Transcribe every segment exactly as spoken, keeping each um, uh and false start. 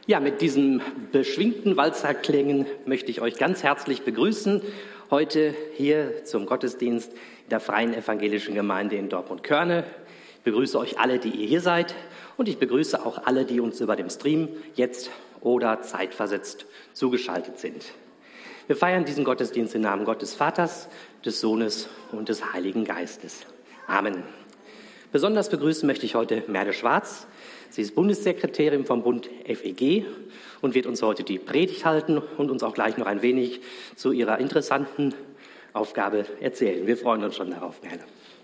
Ja, mit diesen beschwingten Walzerklängen möchte ich euch ganz herzlich begrüßen. Heute hier zum Gottesdienst in der Freien Evangelischen Gemeinde in Dortmund-Körne. Ich begrüße euch alle, die ihr hier seid. Und ich begrüße auch alle, die uns über dem Stream jetzt oder zeitversetzt zugeschaltet sind. Wir feiern diesen Gottesdienst im Namen Gottes Vaters, des Sohnes und des Heiligen Geistes. Amen. Besonders begrüßen möchte ich heute Merle Schwarz. Sie ist Bundessekretärin vom Bund F E G und wird uns heute die Predigt halten und uns auch gleich noch ein wenig zu ihrer interessanten Aufgabe erzählen. Wir freuen uns schon darauf, Merle.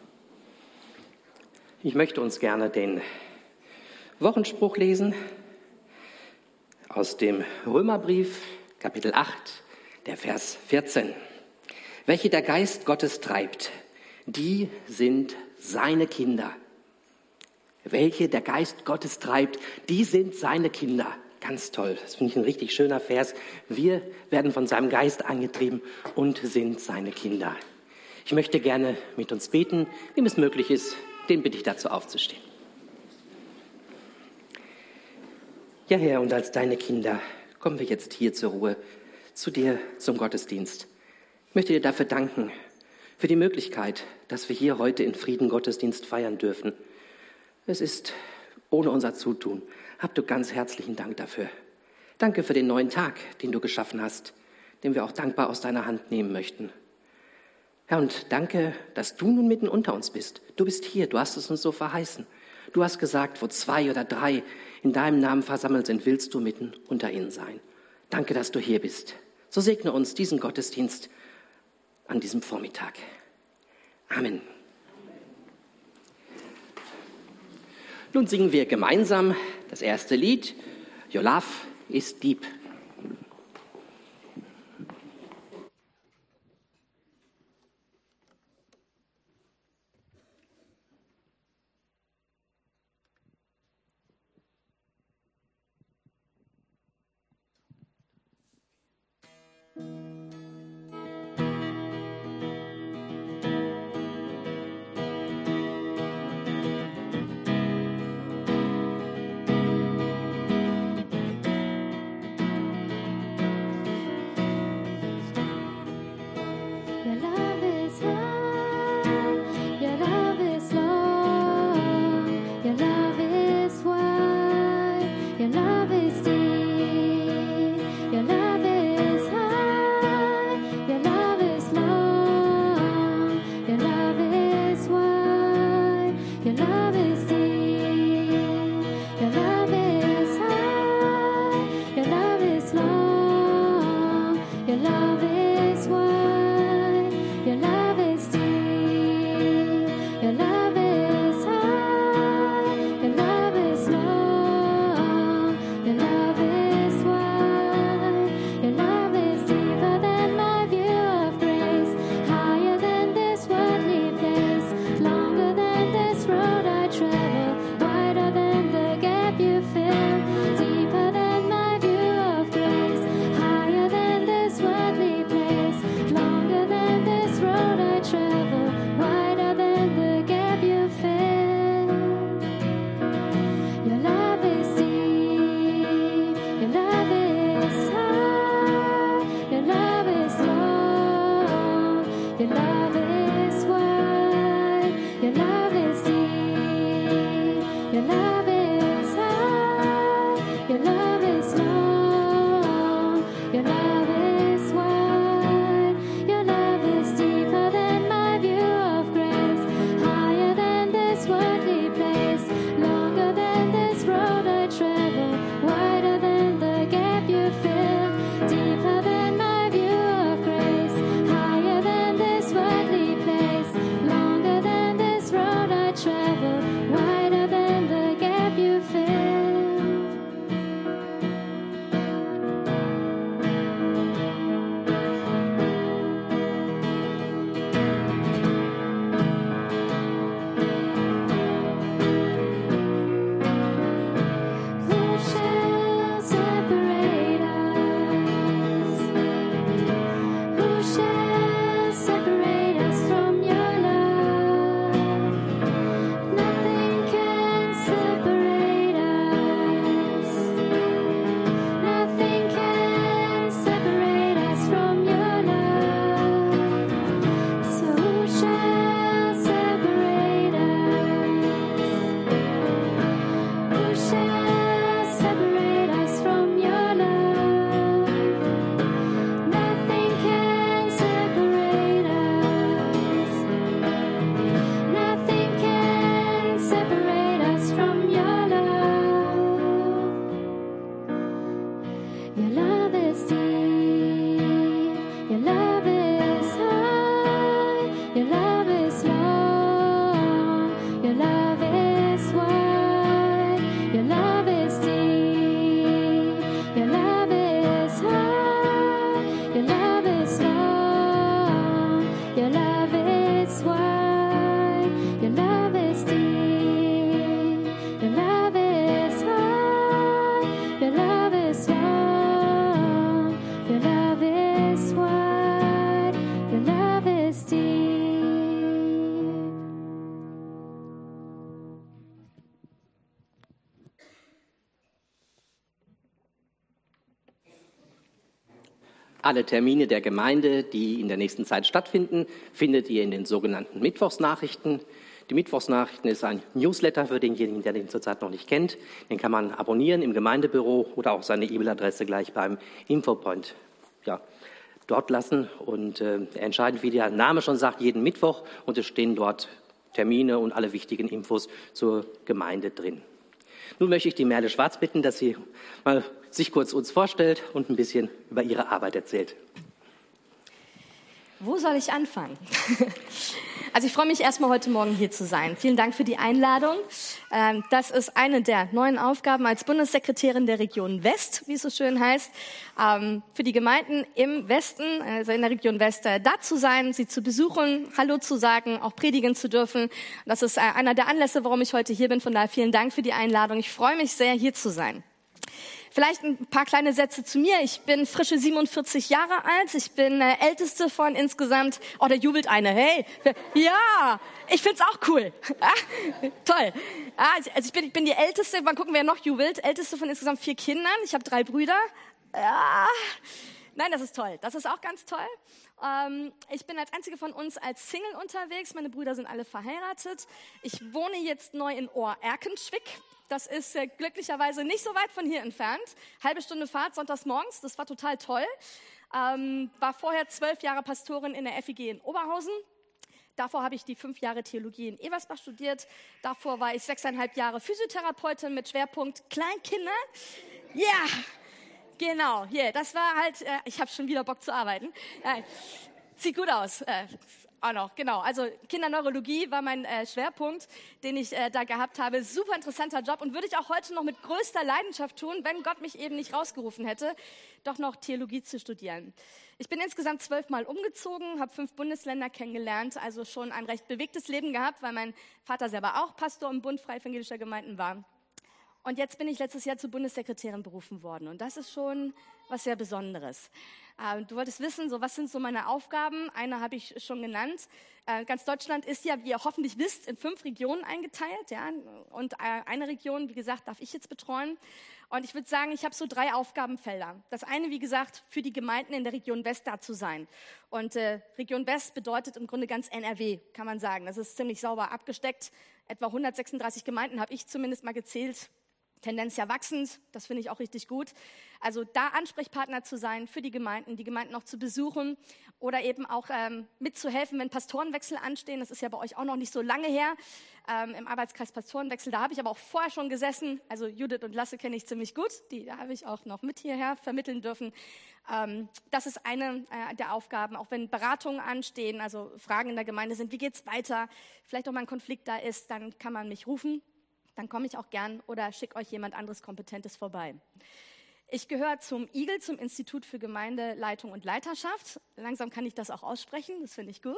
Ich möchte uns gerne den Wochenspruch lesen aus dem Römerbrief, Kapitel acht, der Vers vierzehn. Welche der Geist Gottes treibt, die sind seine Kinder. Welche der Geist Gottes treibt, die sind seine Kinder. Ganz toll, das finde ich ein richtig schöner Vers. Wir werden von seinem Geist angetrieben und sind seine Kinder. Ich möchte gerne mit uns beten, wem es möglich ist, den bitte ich dazu aufzustehen. Ja, Herr, und als deine Kinder kommen wir jetzt hier zur Ruhe, zu dir zum Gottesdienst. Ich möchte dir dafür danken, für die Möglichkeit, dass wir hier heute in Frieden Gottesdienst feiern dürfen. Es ist ohne unser Zutun. Hab du ganz herzlichen Dank dafür. Danke für den neuen Tag, den du geschaffen hast, den wir auch dankbar aus deiner Hand nehmen möchten. Herr, und danke, dass du nun mitten unter uns bist. Du bist hier, du hast es uns so verheißen. Du hast gesagt, wo zwei oder drei in deinem Namen versammelt sind, willst du mitten unter ihnen sein. Danke, dass du hier bist. So segne uns diesen Gottesdienst an diesem Vormittag. Amen. Nun singen wir gemeinsam das erste Lied, Your Love is Deep. Your love is deep, your love is high, your love is long, your love is wide, your love is deep, your love is high, your love is long, your love is wide, your love is deep, your love is high, your love is long, your love is wide, your love is deep. Alle Termine der Gemeinde, die in der nächsten Zeit stattfinden, findet ihr in den sogenannten Mittwochsnachrichten. Die Mittwochsnachrichten ist ein Newsletter für denjenigen, der den zurzeit noch nicht kennt. Den kann man abonnieren im Gemeindebüro oder auch seine E-Mail-Adresse gleich beim Infopoint ja, dort lassen. Und äh, entscheidend, wie der Name schon sagt, jeden Mittwoch. Und es stehen dort Termine und alle wichtigen Infos zur Gemeinde drin. Nun möchte ich die Merle Schwarz bitten, dass sie mal sich kurz uns vorstellt und ein bisschen über ihre Arbeit erzählt. Wo soll ich anfangen? Also ich freue mich erstmal heute Morgen hier zu sein. Vielen Dank für die Einladung. Das ist eine der neuen Aufgaben als Bundessekretärin der Region West, wie es so schön heißt, für die Gemeinden im Westen, also in der Region West, da zu sein, sie zu besuchen, Hallo zu sagen, auch predigen zu dürfen. Das ist einer der Anlässe, warum ich heute hier bin. Von daher vielen Dank für die Einladung. Ich freue mich sehr, hier zu sein. Vielleicht ein paar kleine Sätze zu mir. Ich bin frische siebenundvierzig Jahre alt. Ich bin äh, älteste von insgesamt, oh, da jubelt eine. Hey, ja, ich find's auch cool. Ah, toll. Ah, also ich bin, ich bin die Älteste, mal gucken, wer noch jubelt. Älteste von insgesamt vier Kindern. Ich habe drei Brüder. Ah, nein, das ist toll. Das ist auch ganz toll. Ähm, ich bin als einzige von uns als Single unterwegs. Meine Brüder sind alle verheiratet. Ich wohne jetzt neu in Ohr-Erkenschwick. Das ist äh, glücklicherweise nicht so weit von hier entfernt. Halbe Stunde Fahrt sonntags morgens, das war total toll. Ähm, war vorher zwölf Jahre Pastorin in der F I G in Oberhausen. Davor habe ich die fünf Jahre Theologie in Eversbach studiert. Davor war ich sechseinhalb Jahre Physiotherapeutin mit Schwerpunkt Kleinkinder. Ja, yeah, genau. Yeah, das war halt, äh, ich habe schon wieder Bock zu arbeiten. Äh, sieht gut aus. Äh, Auch noch, genau. Also Kinderneurologie war mein äh, Schwerpunkt, den ich äh, da gehabt habe. Super interessanter Job und würde ich auch heute noch mit größter Leidenschaft tun, wenn Gott mich eben nicht rausgerufen hätte, doch noch Theologie zu studieren. Ich bin insgesamt zwölfmal umgezogen, habe fünf Bundesländer kennengelernt, also schon ein recht bewegtes Leben gehabt, weil mein Vater selber auch Pastor im Bund Freie Evangelischer Gemeinden war. Und jetzt bin ich letztes Jahr zur Bundessekretärin berufen worden. Und das ist schon was sehr Besonderes. Äh, du wolltest wissen, so was sind so meine Aufgaben? Eine habe ich schon genannt. Äh, ganz Deutschland ist ja, wie ihr hoffentlich wisst, in fünf Regionen eingeteilt. Ja? Und äh, eine Region, wie gesagt, darf ich jetzt betreuen. Und ich würde sagen, ich habe so drei Aufgabenfelder. Das eine, wie gesagt, für die Gemeinden in der Region West da zu sein. Und äh, Region West bedeutet im Grunde ganz N R W, kann man sagen. Das ist ziemlich sauber abgesteckt. Etwa hundertsechsunddreißig Gemeinden habe ich zumindest mal gezählt. Tendenz ja wachsend, das finde ich auch richtig gut. Also da Ansprechpartner zu sein für die Gemeinden, die Gemeinden auch zu besuchen oder eben auch ähm, mitzuhelfen, wenn Pastorenwechsel anstehen. Das ist ja bei euch auch noch nicht so lange her, ähm, im Arbeitskreis Pastorenwechsel. Da habe ich aber auch vorher schon gesessen. Also Judith und Lasse kenne ich ziemlich gut. Die da habe ich auch noch mit hierher vermitteln dürfen. Ähm, das ist eine äh, der Aufgaben, auch wenn Beratungen anstehen, also Fragen in der Gemeinde sind, wie geht's weiter? Vielleicht auch mal ein Konflikt da ist, dann kann man mich rufen. Dann komme ich auch gern oder schicke euch jemand anderes Kompetentes vorbei. Ich gehöre zum I G L, zum Institut für Gemeindeleitung und Leiterschaft. Langsam kann ich das auch aussprechen, das finde ich gut.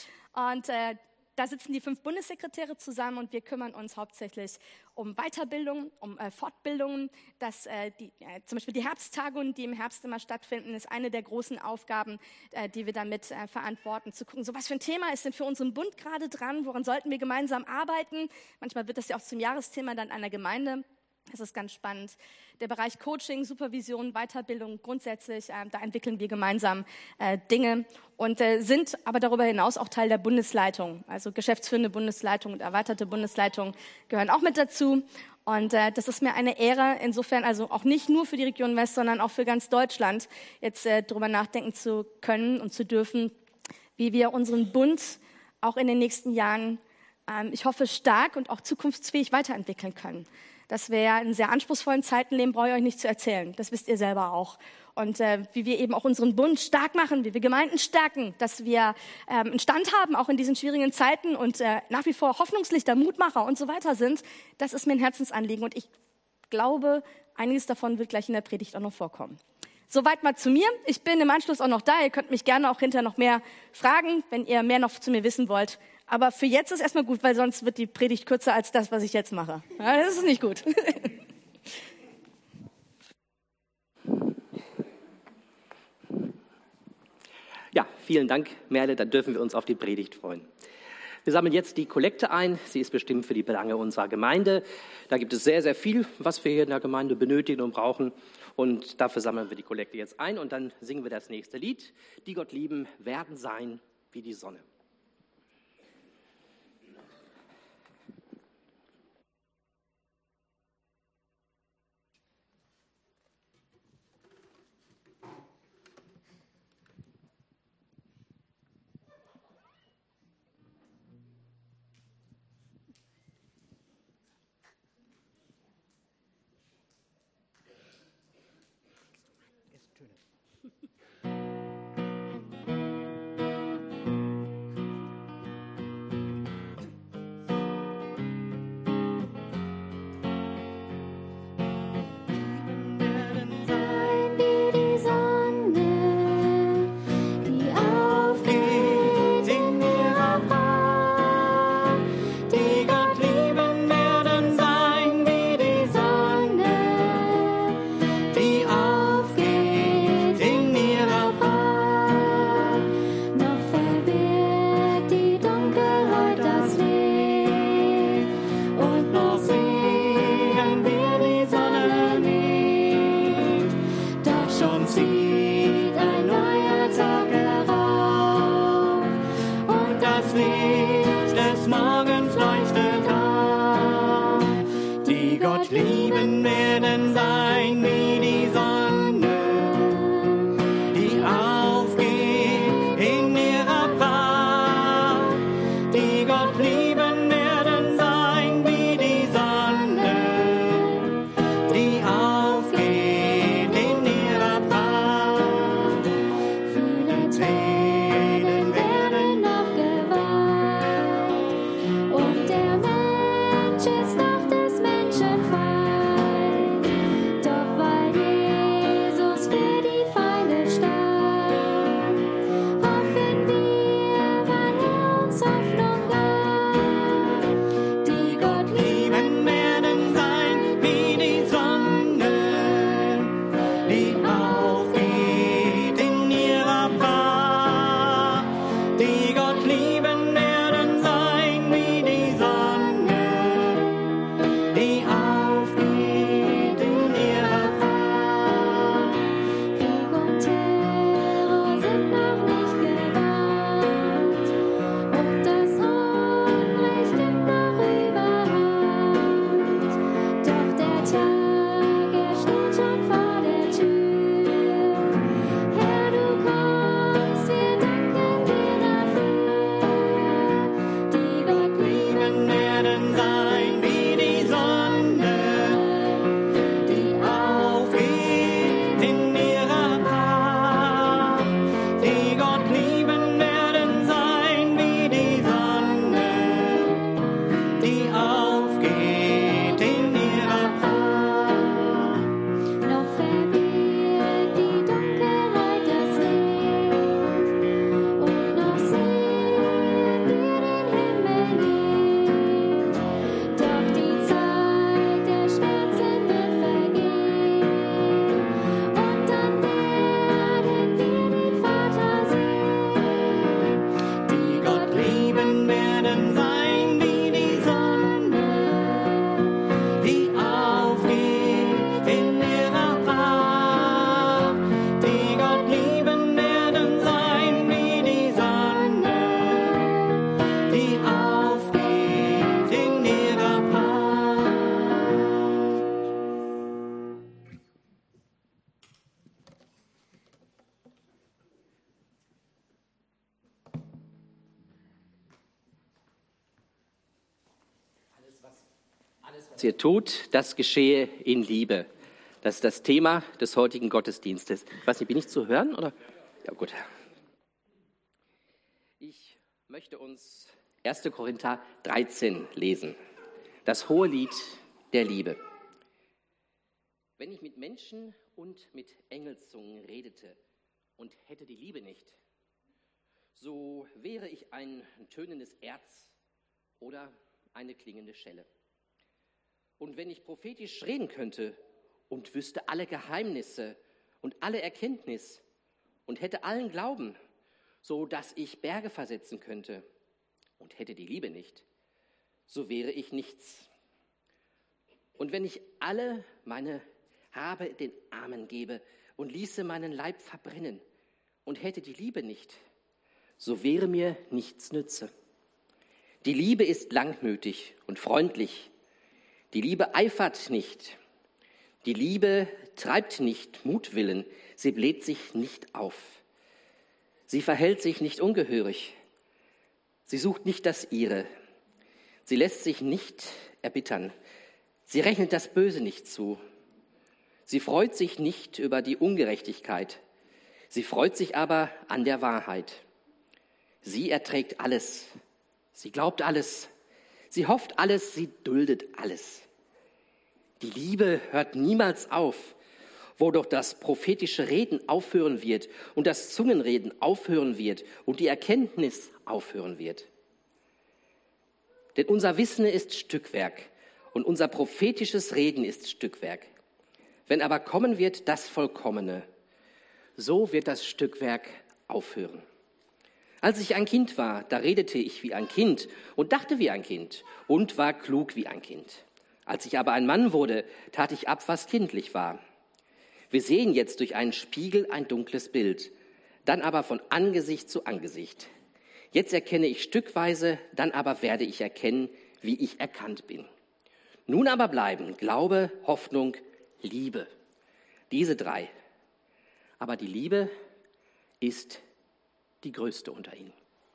Und äh, da sitzen die fünf Bundessekretäre zusammen und wir kümmern uns hauptsächlich um Weiterbildung, um äh, Fortbildungen. Das, äh, die, äh, zum Beispiel die Herbsttagungen, die im Herbst immer stattfinden, ist eine der großen Aufgaben, äh, die wir damit äh, verantworten, zu gucken, so was für ein Thema ist denn für unseren Bund gerade dran, woran sollten wir gemeinsam arbeiten. Manchmal wird das ja auch zum Jahresthema dann einer Gemeinde. Das ist ganz spannend. Der Bereich Coaching, Supervision, Weiterbildung grundsätzlich, äh, da entwickeln wir gemeinsam äh, Dinge und äh, sind aber darüber hinaus auch Teil der Bundesleitung. Also geschäftsführende Bundesleitung und erweiterte Bundesleitung gehören auch mit dazu. Und äh, das ist mir eine Ehre, insofern also auch nicht nur für die Region West, sondern auch für ganz Deutschland, jetzt äh, darüber nachdenken zu können und zu dürfen, wie wir unseren Bund auch in den nächsten Jahren, ähm, ich hoffe, stark und auch zukunftsfähig weiterentwickeln können. dass wir ja in sehr anspruchsvollen Zeiten leben, brauche ich euch nicht zu erzählen. Das wisst ihr selber auch. Und äh, wie wir eben auch unseren Bund stark machen, wie wir Gemeinden stärken, dass wir ähm, einen Stand haben, auch in diesen schwierigen Zeiten und äh, nach wie vor Hoffnungslichter, Mutmacher und so weiter sind, das ist mir ein Herzensanliegen. Und ich glaube, einiges davon wird gleich in der Predigt auch noch vorkommen. Soweit mal zu mir. Ich bin im Anschluss auch noch da. Ihr könnt mich gerne auch hinterher noch mehr fragen, wenn ihr mehr noch zu mir wissen wollt. Aber für jetzt ist erstmal gut, weil sonst wird die Predigt kürzer als das, was ich jetzt mache. Ja, das ist nicht gut. Ja, vielen Dank, Merle. Dann dürfen wir uns auf die Predigt freuen. Wir sammeln jetzt die Kollekte ein. Sie ist bestimmt für die Belange unserer Gemeinde. Da gibt es sehr, sehr viel, was wir hier in der Gemeinde benötigen und brauchen. Und dafür sammeln wir die Kollekte jetzt ein und dann singen wir das nächste Lied. Die Gott lieben, werden sein wie die Sonne. Die aufgeht in ihrer Pracht. Was ihr tut, das geschehe in Liebe. Das ist das Thema des heutigen Gottesdienstes. Ich weiß nicht, bin ich zu hören? Oder? Ja, gut. Ich möchte uns erster Korinther dreizehn lesen. Das hohe Lied der Liebe. Wenn ich mit Menschen und mit Engelszungen redete und hätte die Liebe nicht, so wäre ich ein tönendes Erz oder eine klingende Schelle. Und wenn ich prophetisch reden könnte und wüsste alle Geheimnisse und alle Erkenntnis und hätte allen Glauben, so dass ich Berge versetzen könnte und hätte die Liebe nicht, so wäre ich nichts. Und wenn ich alle meine Habe den Armen gebe und ließe meinen Leib verbrennen und hätte die Liebe nicht, so wäre mir nichts nütze. Die Liebe ist langmütig und freundlich. Die Liebe eifert nicht. Die Liebe treibt nicht Mutwillen. Sie bläht sich nicht auf. Sie verhält sich nicht ungehörig. Sie sucht nicht das Ihre. Sie lässt sich nicht erbittern. Sie rechnet das Böse nicht zu. Sie freut sich nicht über die Ungerechtigkeit. Sie freut sich aber an der Wahrheit. Sie erträgt alles. Sie glaubt alles. Sie hofft alles. Sie duldet alles. Die Liebe hört niemals auf. Wo doch das prophetische Reden aufhören wird und das Zungenreden aufhören wird und die Erkenntnis aufhören wird. Denn unser Wissen ist Stückwerk und unser prophetisches Reden ist Stückwerk. Wenn aber kommen wird das Vollkommene, so wird das Stückwerk aufhören. Als ich ein Kind war, da redete ich wie ein Kind und dachte wie ein Kind und war klug wie ein Kind. Als ich aber ein Mann wurde, tat ich ab, was kindlich war. Wir sehen jetzt durch einen Spiegel ein dunkles Bild, dann aber von Angesicht zu Angesicht. Jetzt erkenne ich stückweise, dann aber werde ich erkennen, wie ich erkannt bin. Nun aber bleiben Glaube, Hoffnung, Liebe. Diese drei. Aber die Liebe ist die größte unter ihnen.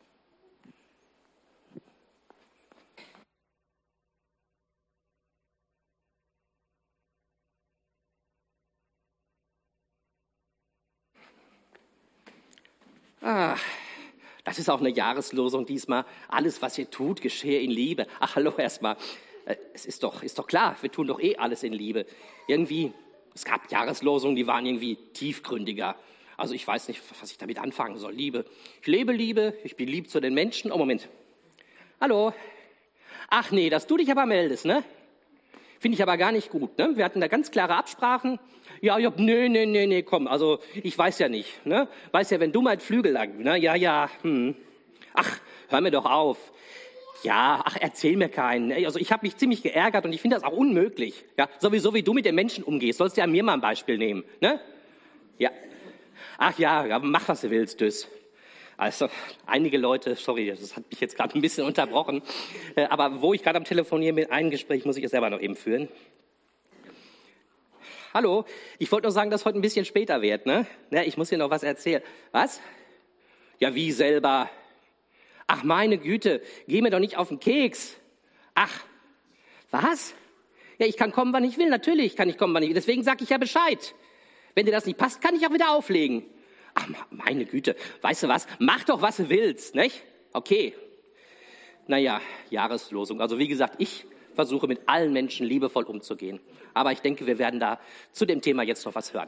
Ah, das ist auch eine Jahreslosung diesmal. Alles, was ihr tut, geschehe in Liebe. Ach, hallo erstmal. Es ist doch, ist doch klar, wir tun doch eh alles in Liebe. Irgendwie, es gab Jahreslosungen, die waren irgendwie tiefgründiger. Also ich weiß nicht, was ich damit anfangen soll. Liebe. Ich lebe Liebe, ich bin lieb zu den Menschen. Oh, Moment. Hallo. Ach nee, dass du dich aber meldest, ne? Finde ich aber gar nicht gut, ne? Wir hatten da ganz klare Absprachen. Ja, ja, nee, nee, nee, nee, komm, also ich weiß ja nicht, ne? Weiß ja, wenn du mal Flügel lang, ne? Ja, ja, hm. Ach, hör mir doch auf. Ja, ach, erzähl mir keinen. Also ich habe mich ziemlich geärgert und ich finde das auch unmöglich. Ja, sowieso wie du mit den Menschen umgehst, sollst du ja an mir mal ein Beispiel nehmen, ne? Ja. Ach ja, ja, mach, was du willst, Düss. Also, einige Leute, sorry, das hat mich jetzt gerade ein bisschen unterbrochen, aber wo ich gerade am Telefonieren bin, ein Gespräch muss ich jetzt selber noch eben führen. Hallo, ich wollte nur sagen, dass heute ein bisschen später wird, ne? Ja, ich muss dir noch was erzählen. Was? Ja, wie selber? Ach, meine Güte, geh mir doch nicht auf den Keks. Ach, was? Ja, ich kann kommen, wann ich will, natürlich kann ich kommen, wann ich will, deswegen sage ich ja Bescheid. Wenn dir das nicht passt, kann ich auch wieder auflegen. Ach, meine Güte, weißt du was? Mach doch, was du willst, nicht? Okay. Naja, Jahreslosung. Also wie gesagt, ich versuche mit allen Menschen liebevoll umzugehen. Aber ich denke, wir werden da zu dem Thema jetzt noch was hören.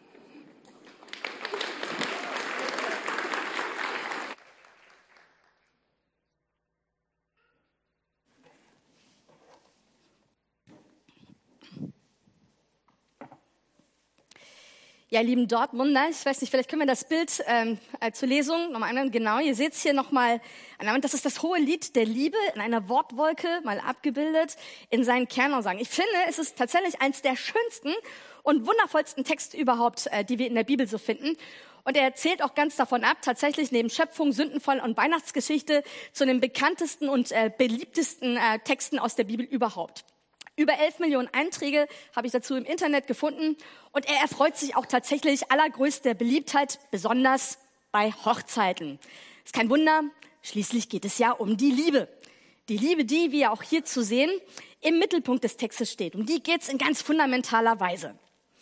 Ja, lieben Dortmunder, ich weiß nicht, vielleicht können wir das Bild ähm, äh, zur Lesung nochmal einmal genau. Ihr seht es hier nochmal, das ist das hohe Lied der Liebe in einer Wortwolke, mal abgebildet, in seinen Kernaussagen. Ich finde, es ist tatsächlich eins der schönsten und wundervollsten Texte überhaupt, äh, die wir in der Bibel so finden. Und er erzählt auch ganz davon ab, tatsächlich neben Schöpfung, Sündenfall und Weihnachtsgeschichte zu den bekanntesten und äh, beliebtesten äh, Texten aus der Bibel überhaupt. Über elf Millionen Einträge habe ich dazu im Internet gefunden und er erfreut sich auch tatsächlich allergrößter Beliebtheit, besonders bei Hochzeiten. Ist kein Wunder, schließlich geht es ja um die Liebe. Die Liebe, die, wie auch hier zu sehen, im Mittelpunkt des Textes steht. Um die geht es in ganz fundamentaler Weise.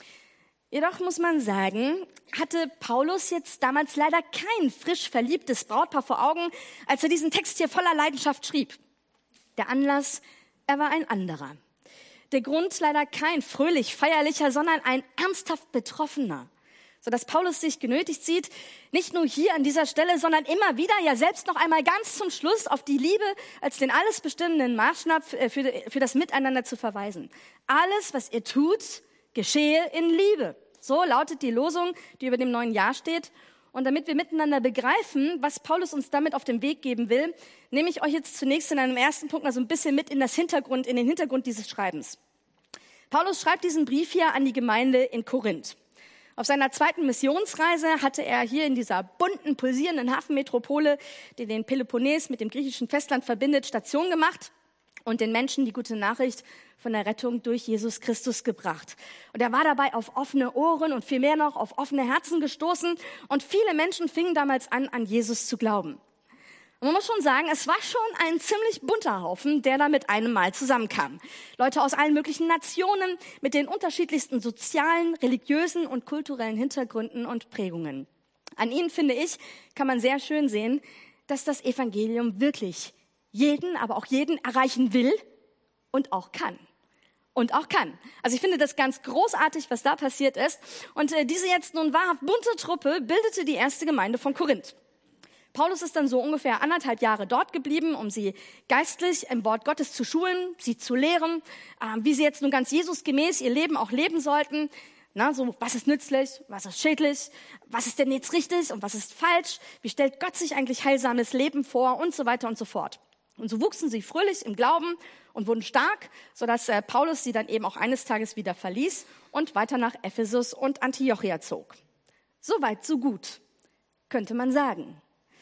Jedoch muss man sagen, hatte Paulus jetzt damals leider kein frisch verliebtes Brautpaar vor Augen, als er diesen Text hier voller Leidenschaft schrieb. Der Anlass, er war ein anderer. Der Grund leider kein fröhlich feierlicher, sondern ein ernsthaft betroffener. Sodass Paulus sich genötigt sieht, nicht nur hier an dieser Stelle, sondern immer wieder, ja selbst noch einmal ganz zum Schluss auf die Liebe als den alles bestimmenden Maßstab für, für das Miteinander zu verweisen. Alles, was ihr tut, geschehe in Liebe. So lautet die Losung, die über dem neuen Jahr steht. Und damit wir miteinander begreifen, was Paulus uns damit auf den Weg geben will, nehme ich euch jetzt zunächst in einem ersten Punkt mal so ein bisschen mit in das Hintergrund, in den Hintergrund dieses Schreibens. Paulus schreibt diesen Brief hier an die Gemeinde in Korinth. Auf seiner zweiten Missionsreise hatte er hier in dieser bunten, pulsierenden Hafenmetropole, die den Peloponnes mit dem griechischen Festland verbindet, Station gemacht und den Menschen die gute Nachricht von der Rettung durch Jesus Christus gebracht. Und er war dabei auf offene Ohren und vielmehr noch auf offene Herzen gestoßen und viele Menschen fingen damals an, an Jesus zu glauben. Und man muss schon sagen, es war schon ein ziemlich bunter Haufen, der da mit einem Mal zusammenkam. Leute aus allen möglichen Nationen mit den unterschiedlichsten sozialen, religiösen und kulturellen Hintergründen und Prägungen. An ihnen, finde ich, kann man sehr schön sehen, dass das Evangelium wirklich jeden, aber auch jeden erreichen will und auch kann. Und auch kann. Also ich finde das ganz großartig, was da passiert ist. Und äh, diese jetzt nun wahrhaft bunte Truppe bildete die erste Gemeinde von Korinth. Paulus ist dann so ungefähr anderthalb Jahre dort geblieben, um sie geistlich im Wort Gottes zu schulen, sie zu lehren, äh, wie sie jetzt nun ganz Jesusgemäß ihr Leben auch leben sollten. Na, so, was ist nützlich, was ist schädlich, was ist denn jetzt richtig und was ist falsch, wie stellt Gott sich eigentlich heilsames Leben vor und so weiter und so fort. Und so wuchsen sie fröhlich im Glauben und wurden stark, sodass äh, Paulus sie dann eben auch eines Tages wieder verließ und weiter nach Ephesus und Antiochia zog. Soweit, so gut, könnte man sagen.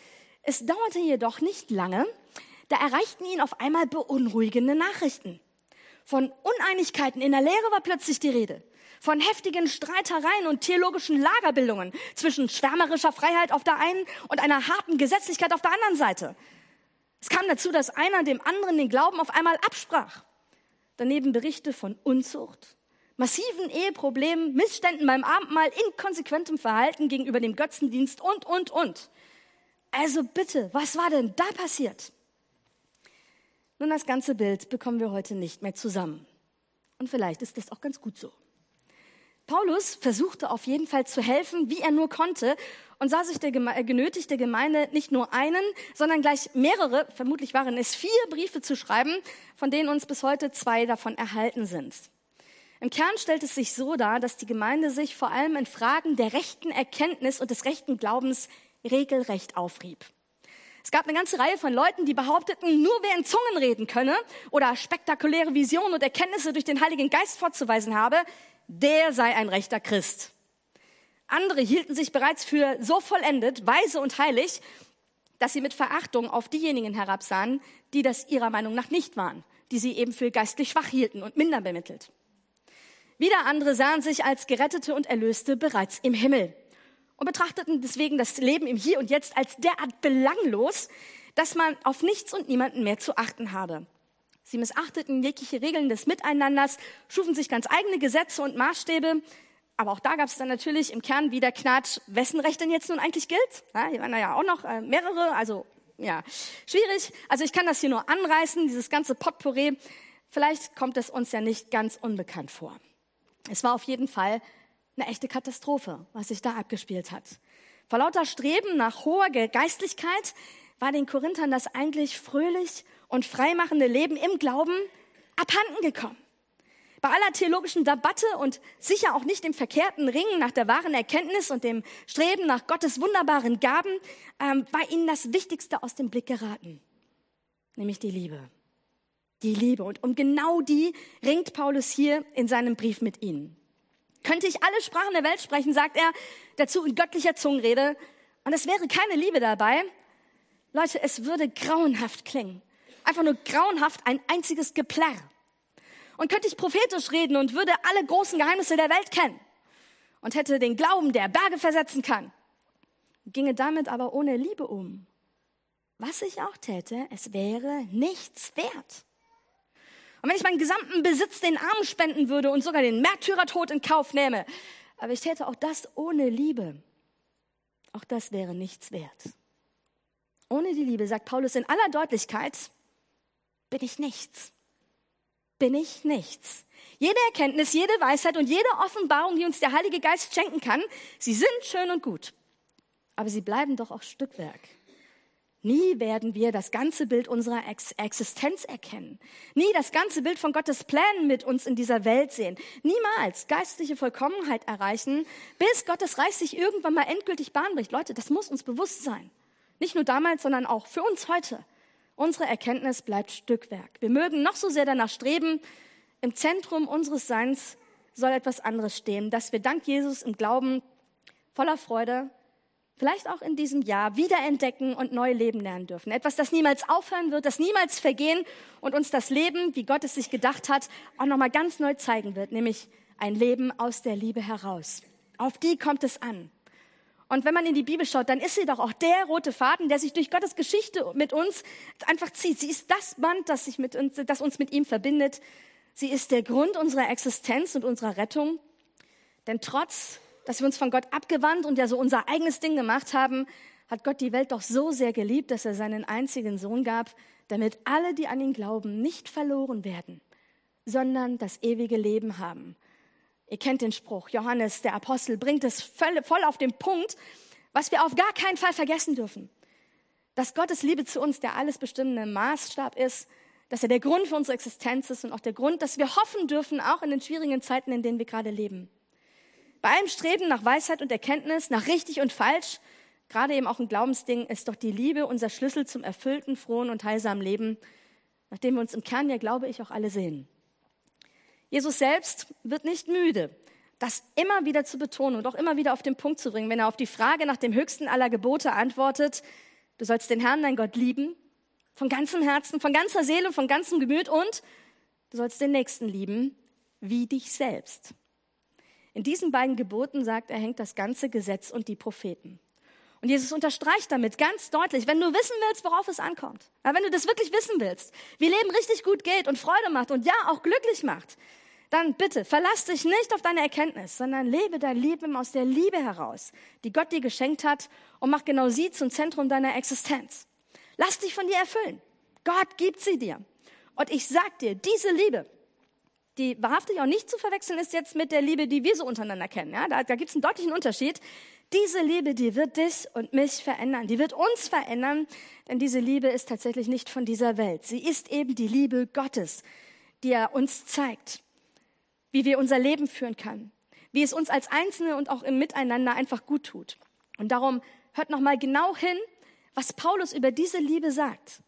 Es dauerte jedoch nicht lange, da erreichten ihn auf einmal beunruhigende Nachrichten. Von Uneinigkeiten in der Lehre war plötzlich die Rede. Von heftigen Streitereien und theologischen Lagerbildungen zwischen schwärmerischer Freiheit auf der einen und einer harten Gesetzlichkeit auf der anderen Seite. Es kam dazu, dass einer dem anderen den Glauben auf einmal absprach. Daneben Berichte von Unzucht, massiven Eheproblemen, Missständen beim Abendmahl, inkonsequentem Verhalten gegenüber dem Götzendienst und, und, und. Also bitte, was war denn da passiert? Nun, das ganze Bild bekommen wir heute nicht mehr zusammen. Und vielleicht ist das auch ganz gut so. Paulus versuchte auf jeden Fall zu helfen, wie er nur konnte, und sah sich der Geme- genötigt, der Gemeinde nicht nur einen, sondern gleich mehrere, vermutlich waren es vier Briefe zu schreiben, von denen uns bis heute zwei davon erhalten sind. Im Kern stellt es sich so dar, dass die Gemeinde sich vor allem in Fragen der rechten Erkenntnis und des rechten Glaubens regelrecht aufrieb. Es gab eine ganze Reihe von Leuten, die behaupteten, nur wer in Zungen reden könne oder spektakuläre Visionen und Erkenntnisse durch den Heiligen Geist vorzuweisen habe, der sei ein rechter Christ. Andere hielten sich bereits für so vollendet, weise und heilig, dass sie mit Verachtung auf diejenigen herabsahen, die das ihrer Meinung nach nicht waren, die sie eben für geistlich schwach hielten und minder bemittelt. Wieder andere sahen sich als Gerettete und Erlöste bereits im Himmel und betrachteten deswegen das Leben im Hier und Jetzt als derart belanglos, dass man auf nichts und niemanden mehr zu achten habe. Sie missachteten jegliche Regeln des Miteinanders, schufen sich ganz eigene Gesetze und Maßstäbe. Aber auch da gab es dann natürlich im Kern wieder Knatsch, wessen Recht denn jetzt nun eigentlich gilt. Ja, hier waren ja auch noch äh, mehrere, also ja, schwierig. Also ich kann das hier nur anreißen, dieses ganze Potpourri. Vielleicht kommt es uns ja nicht ganz unbekannt vor. Es war auf jeden Fall eine echte Katastrophe, was sich da abgespielt hat. Vor lauter Streben nach hoher Geistlichkeit war den Korinthern das eigentlich fröhlich und freimachende Leben im Glauben abhanden gekommen. Bei aller theologischen Debatte und sicher auch nicht dem verkehrten Ringen nach der wahren Erkenntnis und dem Streben nach Gottes wunderbaren Gaben, ähm, war ihnen das Wichtigste aus dem Blick geraten, nämlich die Liebe. Die Liebe. Und um genau die ringt Paulus hier in seinem Brief mit ihnen. Könnte ich alle Sprachen der Welt sprechen, sagt er, dazu in göttlicher Zungenrede, und es wäre keine Liebe dabei, Leute, es würde grauenhaft klingen. Einfach nur grauenhaft, ein einziges Geplärr. Und könnte ich prophetisch reden und würde alle großen Geheimnisse der Welt kennen und hätte den Glauben, der Berge versetzen kann, ginge damit aber ohne Liebe um, was ich auch täte, es wäre nichts wert. Und wenn ich meinen gesamten Besitz den Armen spenden würde und sogar den Märtyrertod in Kauf nehme, aber ich täte auch das ohne Liebe, auch das wäre nichts wert. Ohne die Liebe, sagt Paulus in aller Deutlichkeit, bin ich nichts. Bin ich nichts. Jede Erkenntnis, jede Weisheit und jede Offenbarung, die uns der Heilige Geist schenken kann, sie sind schön und gut. Aber sie bleiben doch auch Stückwerk. Nie werden wir das ganze Bild unserer Ex- Existenz erkennen. Nie das ganze Bild von Gottes Plänen mit uns in dieser Welt sehen. Niemals geistliche Vollkommenheit erreichen, bis Gottes Reich sich irgendwann mal endgültig Bahn bricht. Leute, das muss uns bewusst sein. Nicht nur damals, sondern auch für uns heute. Unsere Erkenntnis bleibt Stückwerk. Wir mögen noch so sehr danach streben, im Zentrum unseres Seins soll etwas anderes stehen, dass wir dank Jesus im Glauben voller Freude, vielleicht auch in diesem Jahr, wiederentdecken und neu leben lernen dürfen. Etwas, das niemals aufhören wird, das niemals vergehen und uns das Leben, wie Gott es sich gedacht hat, auch nochmal ganz neu zeigen wird, nämlich ein Leben aus der Liebe heraus. Auf die kommt es an. Und wenn man in die Bibel schaut, dann ist sie doch auch der rote Faden, der sich durch Gottes Geschichte mit uns einfach zieht. Sie ist das Band, das, sich mit uns, das uns mit ihm verbindet. Sie ist der Grund unserer Existenz und unserer Rettung. Denn trotz, dass wir uns von Gott abgewandt und ja so unser eigenes Ding gemacht haben, hat Gott die Welt doch so sehr geliebt, dass er seinen einzigen Sohn gab, damit alle, die an ihn glauben, nicht verloren werden, sondern das ewige Leben haben. Ihr kennt den Spruch, Johannes, der Apostel, bringt es voll, voll auf den Punkt, was wir auf gar keinen Fall vergessen dürfen. Dass Gottes Liebe zu uns der alles bestimmende Maßstab ist, dass er der Grund für unsere Existenz ist und auch der Grund, dass wir hoffen dürfen, auch in den schwierigen Zeiten, in denen wir gerade leben. Bei allem Streben nach Weisheit und Erkenntnis, nach richtig und falsch, gerade eben auch ein Glaubensding, ist doch die Liebe unser Schlüssel zum erfüllten, frohen und heilsamen Leben, nachdem wir uns im Kern ja, glaube ich, auch alle sehen. Jesus selbst wird nicht müde, das immer wieder zu betonen und auch immer wieder auf den Punkt zu bringen, wenn er auf die Frage nach dem höchsten aller Gebote antwortet, du sollst den Herrn, dein Gott, lieben, von ganzem Herzen, von ganzer Seele, von ganzem Gemüt und du sollst den Nächsten lieben, wie dich selbst. In diesen beiden Geboten, sagt er, hängt das ganze Gesetz und die Propheten. Und Jesus unterstreicht damit ganz deutlich, wenn du wissen willst, worauf es ankommt, ja, wenn du das wirklich wissen willst, wie Leben richtig gut geht und Freude macht und ja, auch glücklich macht, dann bitte, verlass dich nicht auf deine Erkenntnis, sondern lebe dein Leben aus der Liebe heraus, die Gott dir geschenkt hat und mach genau sie zum Zentrum deiner Existenz. Lass dich von dir erfüllen. Gott gibt sie dir. Und ich sag dir, diese Liebe, die wahrhaftig auch nicht zu verwechseln ist jetzt mit der Liebe, die wir so untereinander kennen. Ja, da da gibt es einen deutlichen Unterschied. Diese Liebe, die wird dich und mich verändern. Die wird uns verändern, denn diese Liebe ist tatsächlich nicht von dieser Welt. Sie ist eben die Liebe Gottes, die er uns zeigt, wie wir unser Leben führen können, wie es uns als Einzelne und auch im Miteinander einfach gut tut. Und darum hört noch mal genau hin, was Paulus über diese Liebe sagt.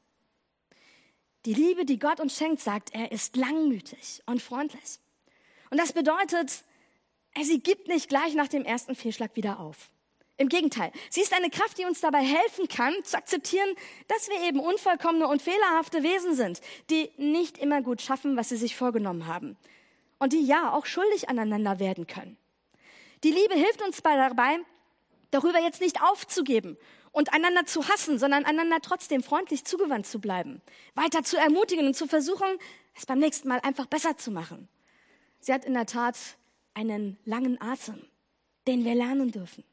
Die Liebe, die Gott uns schenkt, sagt er, ist langmütig und freundlich. Und das bedeutet, sie gibt nicht gleich nach dem ersten Fehlschlag wieder auf. Im Gegenteil, sie ist eine Kraft, die uns dabei helfen kann, zu akzeptieren, dass wir eben unvollkommene und fehlerhafte Wesen sind, die nicht immer gut schaffen, was sie sich vorgenommen haben. Und die ja auch schuldig aneinander werden können. Die Liebe hilft uns dabei, darüber jetzt nicht aufzugeben und einander zu hassen, sondern einander trotzdem freundlich zugewandt zu bleiben, weiter zu ermutigen und zu versuchen, es beim nächsten Mal einfach besser zu machen. Sie hat in der Tat einen langen Atem, den wir lernen dürfen.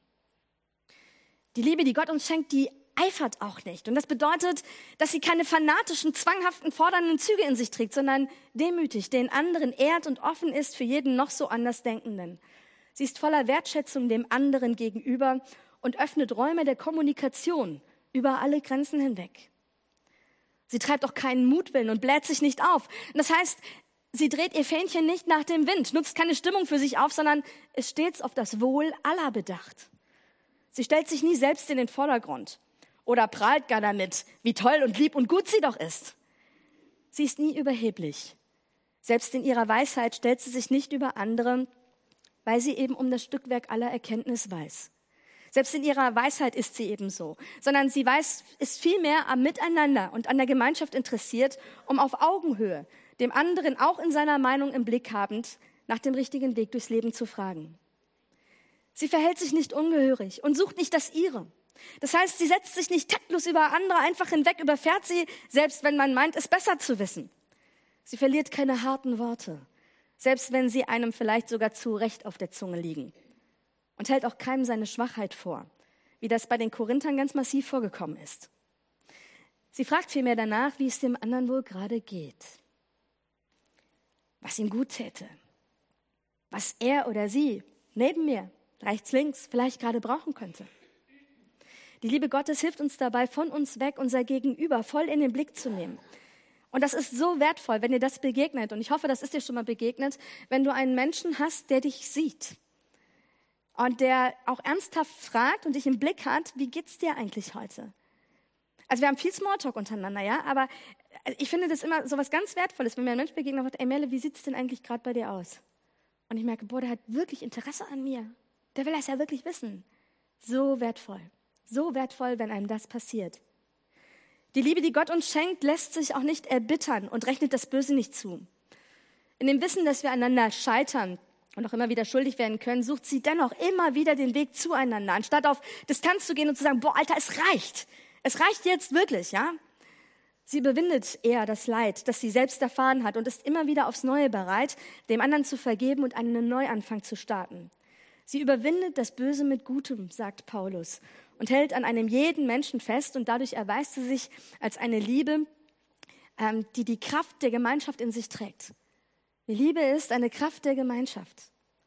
Die Liebe, die Gott uns schenkt, die eifert auch nicht. Und das bedeutet, dass sie keine fanatischen, zwanghaften, fordernden Züge in sich trägt, sondern demütig den anderen ehrt und offen ist für jeden noch so Andersdenkenden. Sie ist voller Wertschätzung dem anderen gegenüber und öffnet Räume der Kommunikation über alle Grenzen hinweg. Sie treibt auch keinen Mutwillen und bläht sich nicht auf. Das heißt, sie dreht ihr Fähnchen nicht nach dem Wind, nutzt keine Stimmung für sich auf, sondern ist stets auf das Wohl aller bedacht. Sie stellt sich nie selbst in den Vordergrund oder prahlt gar damit, wie toll und lieb und gut sie doch ist. Sie ist nie überheblich. Selbst in ihrer Weisheit stellt sie sich nicht über andere, weil sie eben um das Stückwerk aller Erkenntnis weiß. Selbst in ihrer Weisheit ist sie eben so, sondern sie weiß, ist vielmehr am Miteinander und an der Gemeinschaft interessiert, um auf Augenhöhe, dem anderen auch in seiner Meinung im Blick habend, nach dem richtigen Weg durchs Leben zu fragen. Sie verhält sich nicht ungehörig und sucht nicht das Ihre, Das heißt, sie setzt sich nicht taktlos über andere einfach hinweg, überfährt sie, selbst wenn man meint, es besser zu wissen. Sie verliert keine harten Worte, selbst wenn sie einem vielleicht sogar zu Recht auf der Zunge liegen. Und hält auch keinem seine Schwachheit vor, wie das bei den Korinthern ganz massiv vorgekommen ist. Sie fragt vielmehr danach, wie es dem anderen wohl gerade geht, was ihm gut täte, was er oder sie neben mir, rechts, links, vielleicht gerade brauchen könnte. Die Liebe Gottes hilft uns dabei, von uns weg unser Gegenüber voll in den Blick zu nehmen. Und das ist so wertvoll, wenn dir das begegnet. Und ich hoffe, das ist dir schon mal begegnet, wenn du einen Menschen hast, der dich sieht und der auch ernsthaft fragt und dich im Blick hat, wie geht's dir eigentlich heute? Also wir haben viel Smalltalk untereinander, ja, aber ich finde das immer so was ganz Wertvolles, wenn mir ein Mensch begegnet und sagt, ey Merle, wie sieht's denn eigentlich gerade bei dir aus? Und ich merke, boah, der hat wirklich Interesse an mir. Der will das ja wirklich wissen. So wertvoll, so wertvoll, wenn einem das passiert. Die Liebe, die Gott uns schenkt, lässt sich auch nicht erbittern und rechnet das Böse nicht zu. In dem Wissen, dass wir einander scheitern und auch immer wieder schuldig werden können, sucht sie dennoch immer wieder den Weg zueinander, anstatt auf Distanz zu gehen und zu sagen, boah, Alter, es reicht. Es reicht jetzt wirklich, ja? Sie überwindet eher das Leid, das sie selbst erfahren hat und ist immer wieder aufs Neue bereit, dem anderen zu vergeben und einen Neuanfang zu starten. Sie überwindet das Böse mit Gutem, sagt Paulus, und hält an einem jeden Menschen fest und dadurch erweist sie sich als eine Liebe, ähm, die die Kraft der Gemeinschaft in sich trägt. Die Liebe ist eine Kraft der Gemeinschaft.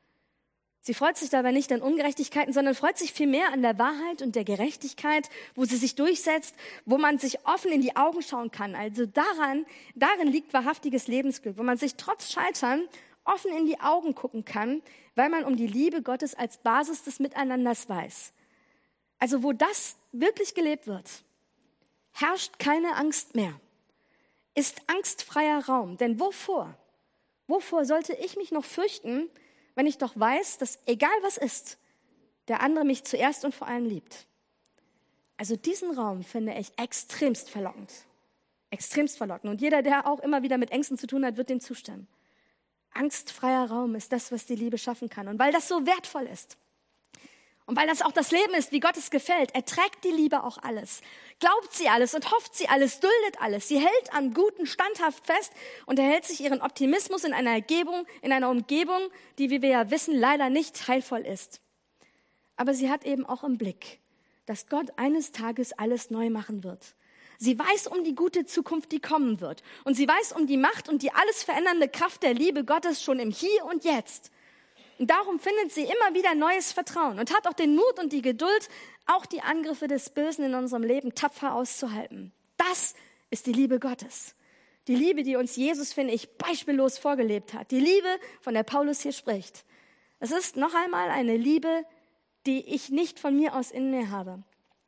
Sie freut sich dabei nicht an Ungerechtigkeiten, sondern freut sich vielmehr an der Wahrheit und der Gerechtigkeit, wo sie sich durchsetzt, wo man sich offen in die Augen schauen kann. Also daran, darin liegt wahrhaftiges Lebensglück, wo man sich trotz Scheitern offen in die Augen gucken kann, weil man um die Liebe Gottes als Basis des Miteinanders weiß. Also wo das wirklich gelebt wird, herrscht keine Angst mehr, ist angstfreier Raum. Denn wovor? Wovor sollte ich mich noch fürchten, wenn ich doch weiß, dass egal was ist, der andere mich zuerst und vor allem liebt. Also diesen Raum finde ich extremst verlockend. Extremst verlockend. Und jeder, der auch immer wieder mit Ängsten zu tun hat, wird dem zustimmen. Angstfreier Raum ist das, was die Liebe schaffen kann. Und weil das so wertvoll ist und weil das auch das Leben ist, wie Gott es gefällt, erträgt die Liebe auch alles. Glaubt sie alles und hofft sie alles, duldet alles. Sie hält am Guten standhaft fest und erhält sich ihren Optimismus in einer Umgebung, in einer Umgebung, die, wie wir ja wissen, leider nicht heilvoll ist. Aber sie hat eben auch im Blick, dass Gott eines Tages alles neu machen wird. Sie weiß um die gute Zukunft, die kommen wird. Und sie weiß um die Macht und die alles verändernde Kraft der Liebe Gottes schon im Hier und Jetzt. Und darum findet sie immer wieder neues Vertrauen und hat auch den Mut und die Geduld, auch die Angriffe des Bösen in unserem Leben tapfer auszuhalten. Das ist die Liebe Gottes. Die Liebe, die uns Jesus, finde ich, beispiellos vorgelebt hat. Die Liebe, von der Paulus hier spricht. Es ist noch einmal eine Liebe, die ich nicht von mir aus in mir habe.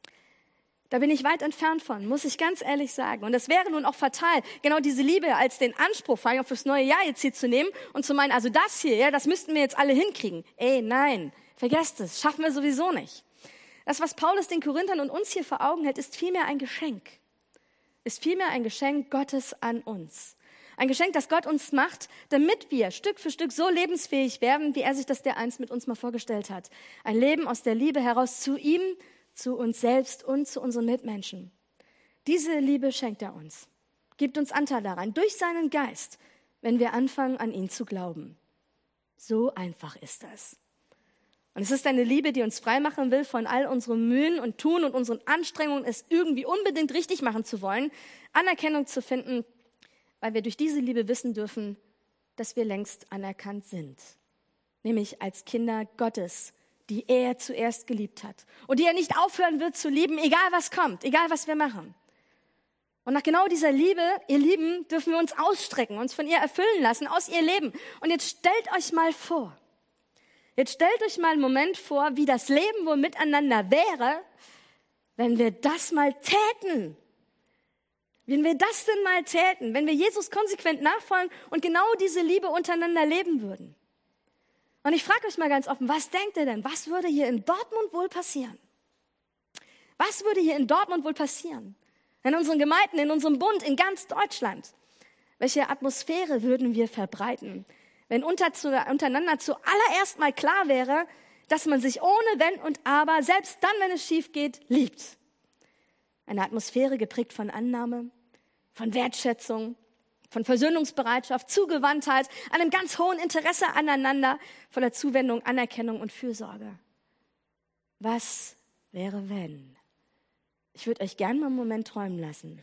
Da bin ich weit entfernt von, muss ich ganz ehrlich sagen. Und es wäre nun auch fatal, genau diese Liebe als den Anspruch vor allem fürs neue Jahr jetzt hier zu nehmen und zu meinen, also das hier, ja, das müssten wir jetzt alle hinkriegen. Ey, nein, vergesst es, schaffen wir sowieso nicht. Das, was Paulus den Korinthern und uns hier vor Augen hält, ist vielmehr ein Geschenk. Ist vielmehr ein Geschenk Gottes an uns. Ein Geschenk, das Gott uns macht, damit wir Stück für Stück so lebensfähig werden, wie er sich das dereinst mit uns mal vorgestellt hat. Ein Leben aus der Liebe heraus zu ihm, zu uns selbst und zu unseren Mitmenschen. Diese Liebe schenkt er uns, gibt uns Anteil daran, durch seinen Geist, wenn wir anfangen, an ihn zu glauben. So einfach ist das. Und es ist eine Liebe, die uns freimachen will von all unseren Mühen und Tun und unseren Anstrengungen, es irgendwie unbedingt richtig machen zu wollen, Anerkennung zu finden, weil wir durch diese Liebe wissen dürfen, dass wir längst anerkannt sind, nämlich als Kinder Gottes, die er zuerst geliebt hat und die er nicht aufhören wird zu lieben, egal was kommt, egal was wir machen. Und nach genau dieser Liebe, ihr Lieben, dürfen wir uns ausstrecken, uns von ihr erfüllen lassen, aus ihr leben. Und jetzt stellt euch mal vor, jetzt stellt euch mal einen Moment vor, wie das Leben wohl miteinander wäre, wenn wir das mal täten. Wenn wir das denn mal täten, wenn wir Jesus konsequent nachfolgen und genau diese Liebe untereinander leben würden. Und ich frage euch mal ganz offen, was denkt ihr denn? Was würde hier in Dortmund wohl passieren? Was würde hier in Dortmund wohl passieren? In unseren Gemeinden, in unserem Bund, in ganz Deutschland. Welche Atmosphäre würden wir verbreiten, wenn unter, zu, untereinander zuallererst mal klar wäre, dass man sich ohne Wenn und Aber, selbst dann, wenn es schief geht, liebt. Eine Atmosphäre geprägt von Annahme, von Wertschätzung, von Versöhnungsbereitschaft, Zugewandtheit, einem ganz hohen Interesse aneinander, voller Zuwendung, Anerkennung und Fürsorge. Was wäre, wenn? Ich würde euch gerne mal einen Moment träumen lassen.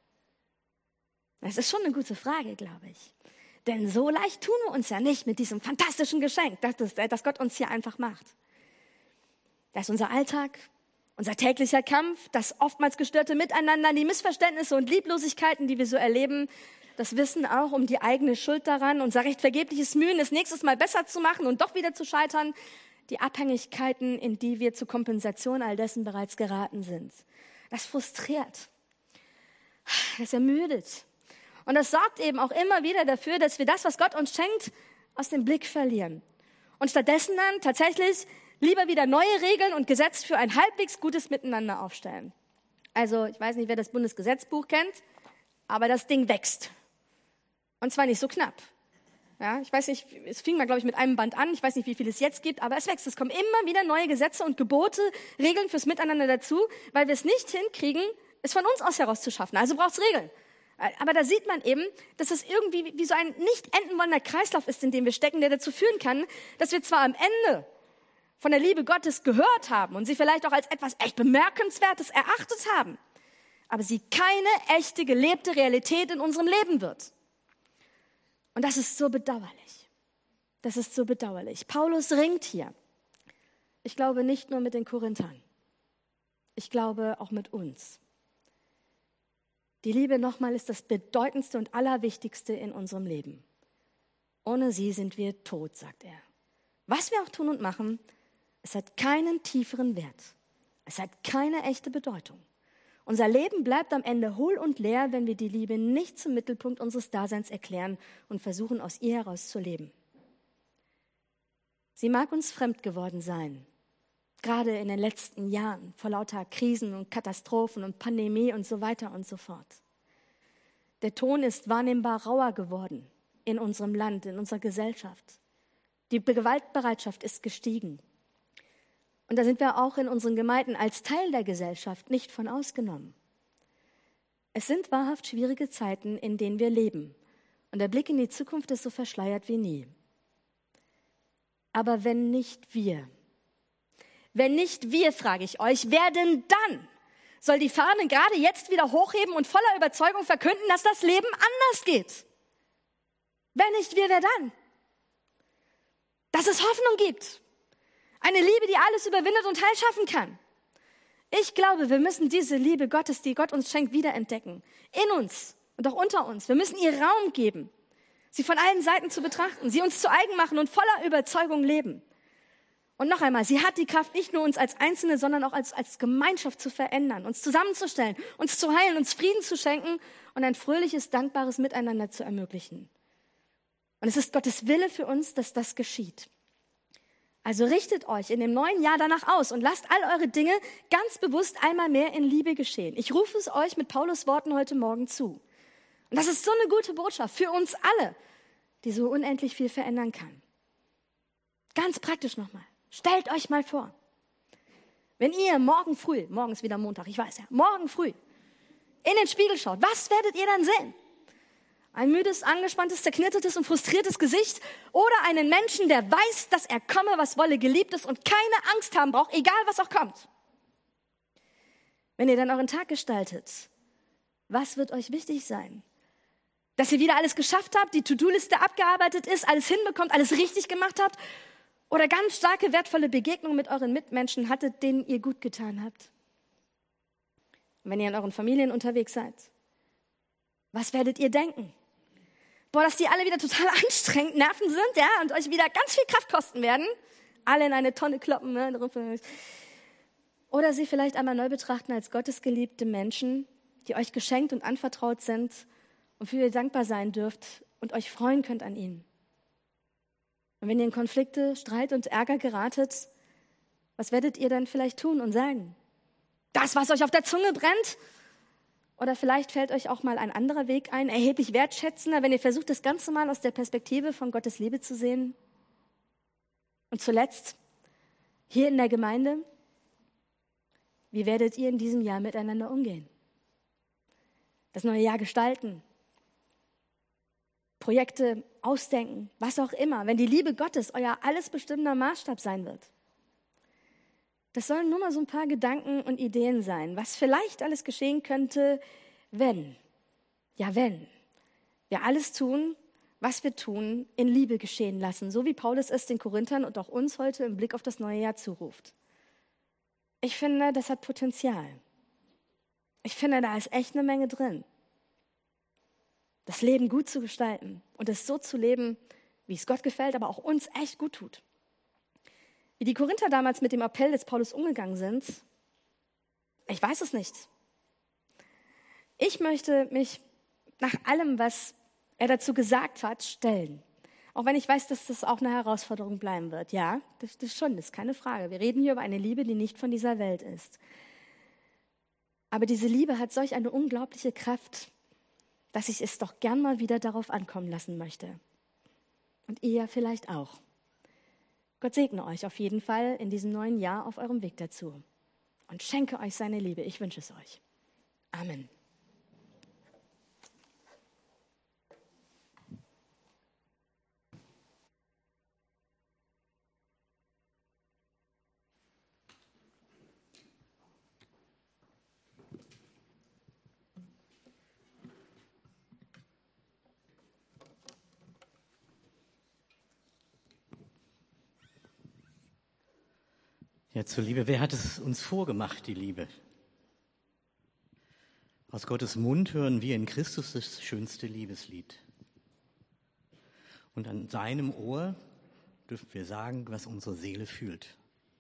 Das ist schon eine gute Frage, glaube ich. Denn so leicht tun wir uns ja nicht mit diesem fantastischen Geschenk, das, das, das Gott uns hier einfach macht. Das ist unser Alltag, unser täglicher Kampf, das oftmals gestörte Miteinander, die Missverständnisse und Lieblosigkeiten, die wir so erleben, das Wissen auch um die eigene Schuld daran, unser recht vergebliches Mühen, es nächstes Mal besser zu machen und doch wieder zu scheitern, die Abhängigkeiten, in die wir zur Kompensation all dessen bereits geraten sind. Das frustriert, das ermüdet. Und das sorgt eben auch immer wieder dafür, dass wir das, was Gott uns schenkt, aus dem Blick verlieren. Und stattdessen dann tatsächlich lieber wieder neue Regeln und Gesetze für ein halbwegs gutes Miteinander aufstellen. Also, ich weiß nicht, wer das Bundesgesetzbuch kennt, aber das Ding wächst. Und zwar nicht so knapp. Ja, ich weiß nicht, es fing mal, glaube ich, mit einem Band an. Ich weiß nicht, wie viel es jetzt gibt, aber es wächst. Es kommen immer wieder neue Gesetze und Gebote, Regeln fürs Miteinander dazu, weil wir es nicht hinkriegen, es von uns aus heraus zu schaffen. Also braucht es Regeln. Aber da sieht man eben, dass es irgendwie wie so ein nicht enden wollender Kreislauf ist, in dem wir stecken, der dazu führen kann, dass wir zwar am Ende von der Liebe Gottes gehört haben und sie vielleicht auch als etwas echt Bemerkenswertes erachtet haben, aber sie keine echte gelebte Realität in unserem Leben wird. Und das ist so bedauerlich. Das ist so bedauerlich. Paulus ringt hier. Ich glaube nicht nur mit den Korinthern. Ich glaube auch mit uns. Die Liebe, nochmal, ist das Bedeutendste und Allerwichtigste in unserem Leben. Ohne sie sind wir tot, sagt er. Was wir auch tun und machen, es hat keinen tieferen Wert. Es hat keine echte Bedeutung. Unser Leben bleibt am Ende hohl und leer, wenn wir die Liebe nicht zum Mittelpunkt unseres Daseins erklären und versuchen, aus ihr heraus zu leben. Sie mag uns fremd geworden sein, gerade in den letzten Jahren, vor lauter Krisen und Katastrophen und Pandemie und so weiter und so fort. Der Ton ist wahrnehmbar rauer geworden in unserem Land, in unserer Gesellschaft. Die Gewaltbereitschaft ist gestiegen. Und da sind wir auch in unseren Gemeinden als Teil der Gesellschaft nicht von ausgenommen. Es sind wahrhaft schwierige Zeiten, in denen wir leben. Und der Blick in die Zukunft ist so verschleiert wie nie. Aber wenn nicht wir, wenn nicht wir, frage ich euch, wer denn dann soll die Fahne gerade jetzt wieder hochheben und voller Überzeugung verkünden, dass das Leben anders geht? Wenn nicht wir, wer dann? Dass es Hoffnung gibt. Eine Liebe, die alles überwindet und heil schaffen kann. Ich glaube, wir müssen diese Liebe Gottes, die Gott uns schenkt, wiederentdecken. In uns und auch unter uns. Wir müssen ihr Raum geben, sie von allen Seiten zu betrachten, sie uns zu eigen machen und voller Überzeugung leben. Und noch einmal, sie hat die Kraft, nicht nur uns als Einzelne, sondern auch als, als Gemeinschaft zu verändern, uns zusammenzustellen, uns zu heilen, uns Frieden zu schenken und ein fröhliches, dankbares Miteinander zu ermöglichen. Und es ist Gottes Wille für uns, dass das geschieht. Also richtet euch in dem neuen Jahr danach aus und lasst all eure Dinge ganz bewusst einmal mehr in Liebe geschehen. Ich rufe es euch mit Paulus Worten heute Morgen zu. Und das ist so eine gute Botschaft für uns alle, die so unendlich viel verändern kann. Ganz praktisch nochmal. Stellt euch mal vor, wenn ihr morgen früh, morgen ist wieder Montag, ich weiß ja, morgen früh in den Spiegel schaut, was werdet ihr dann sehen? Ein müdes, angespanntes, zerknittertes und frustriertes Gesicht oder einen Menschen, der weiß, dass er komme, was wolle, geliebt ist und keine Angst haben braucht, egal was auch kommt. Wenn ihr dann euren Tag gestaltet, was wird euch wichtig sein? Dass ihr wieder alles geschafft habt, die To-Do-Liste abgearbeitet ist, alles hinbekommt, alles richtig gemacht habt oder ganz starke, wertvolle Begegnungen mit euren Mitmenschen hattet, denen ihr gut getan habt? Und wenn ihr in euren Familien unterwegs seid, was werdet ihr denken? Boah, dass die alle wieder total anstrengend, nerven sind, ja, und euch wieder ganz viel Kraft kosten werden. Alle in eine Tonne kloppen, ne? Oder sie vielleicht einmal neu betrachten als gottesgeliebte Menschen, die euch geschenkt und anvertraut sind und für ihr dankbar sein dürft und euch freuen könnt an ihnen. Und wenn ihr in Konflikte, Streit und Ärger geratet, was werdet ihr dann vielleicht tun und sagen? Das, was euch auf der Zunge brennt? Oder vielleicht fällt euch auch mal ein anderer Weg ein, erheblich wertschätzender, wenn ihr versucht, das Ganze mal aus der Perspektive von Gottes Liebe zu sehen. Und zuletzt, Hier in der Gemeinde, wie werdet ihr in diesem Jahr miteinander umgehen? Das neue Jahr gestalten, Projekte ausdenken, was auch immer, wenn die Liebe Gottes euer alles bestimmender Maßstab sein wird. Das sollen nur mal so ein paar Gedanken und Ideen sein, was vielleicht alles geschehen könnte, wenn, ja wenn, wir alles tun, was wir tun, in Liebe geschehen lassen, so wie Paulus es den Korinthern und auch uns heute im Blick auf das neue Jahr zuruft. Ich finde, das hat Potenzial. Ich finde, da ist echt eine Menge drin. Das Leben gut zu gestalten und es so zu leben, wie es Gott gefällt, aber auch uns echt gut tut. Wie die Korinther damals mit dem Appell des Paulus umgegangen sind, ich weiß es nicht. Ich möchte mich nach allem, was er dazu gesagt hat, stellen. Auch wenn ich weiß, dass das auch eine Herausforderung bleiben wird. Ja, das, das schon, das ist keine Frage. Wir reden hier über eine Liebe, die nicht von dieser Welt ist. Aber diese Liebe hat solch eine unglaubliche Kraft, dass ich es doch gern mal wieder darauf ankommen lassen möchte. Und ihr vielleicht auch. Gott segne euch auf jeden Fall in diesem neuen Jahr auf eurem Weg dazu. Und schenke euch seine Liebe. Ich wünsche es euch. Amen. Ja, zur Liebe. Wer hat es uns vorgemacht, die Liebe? Aus Gottes Mund hören wir in Christus das schönste Liebeslied. Und an seinem Ohr dürfen wir sagen, was unsere Seele fühlt.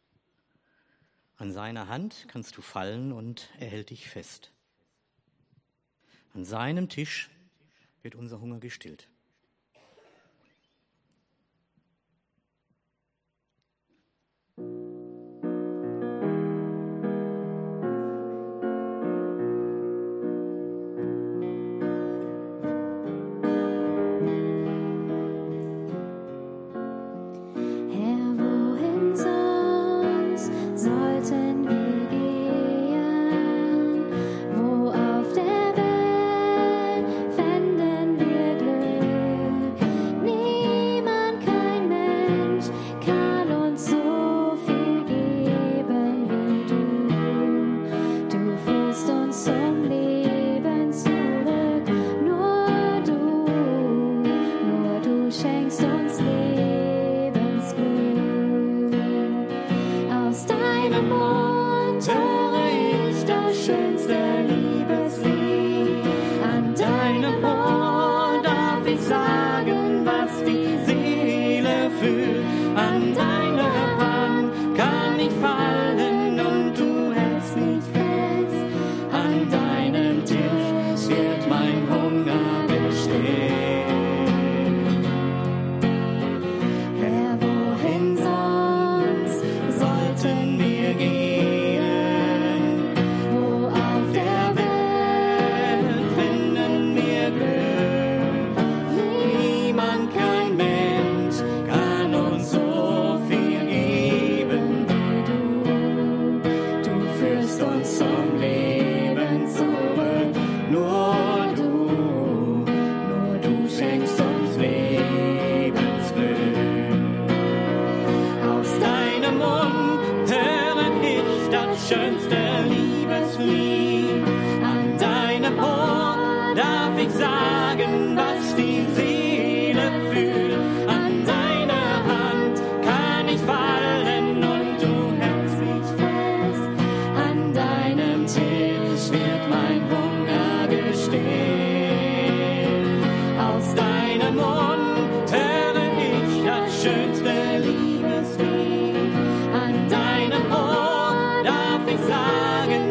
An seiner Hand kannst du fallen und er hält dich fest. An seinem Tisch wird unser Hunger gestillt. An deinem Ohr darf ich sagen,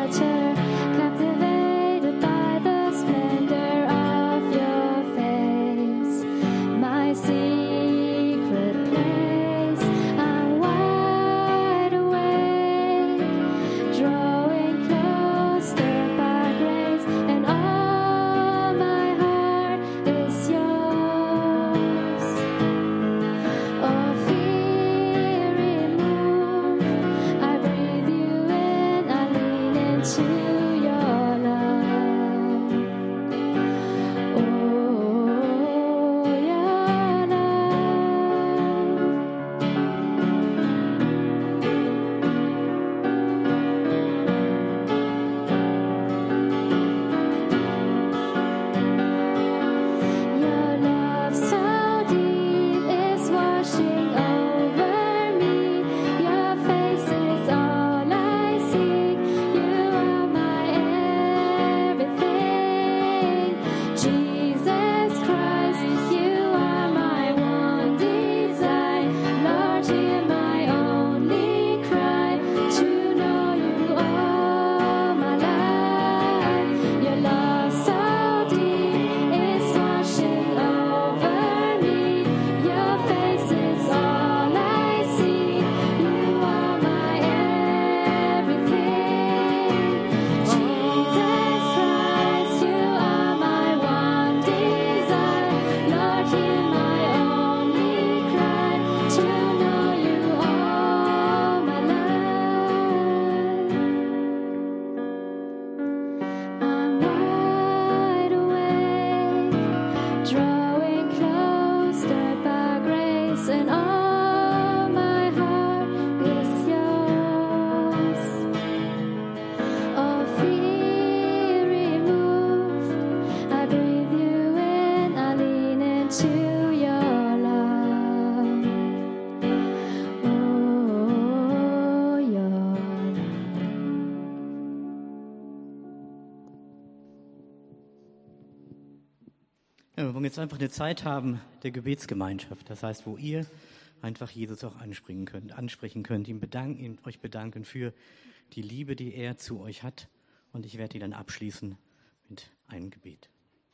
shelter, captivated by the splendor of your face. My secret place, I'm wide awake, drawing closer by grace, and all my heart is yours. Oh, fear remove, I breathe you in, I lean into your love. Oh, your love. Your love so deep is washing over me. Your face is all I seek. You are my everything. Jesus Christ, you are my one desire. Lord, hear my only cry, to know you all my life. Your love so deep is washing over me. Your face is all I see. You are my everything. Jesus Christ, you are my one desire. Lord, hear my only cry, to know you all my life. I'm wide awake, drawing closer by grace, and all my heart is yours. Oh, fear remove, I breathe you in, I lean into your love. Oh, your love. Ja, wir wollen jetzt einfach eine Zeit haben der Gebetsgemeinschaft. Das heißt, wo ihr einfach Jesus auch anspringen könnt, ansprechen könnt, ihm bedanken, ihm, euch bedanken für die Liebe, die er zu euch hat. Und ich werde die dann abschließen mit einem Gebet.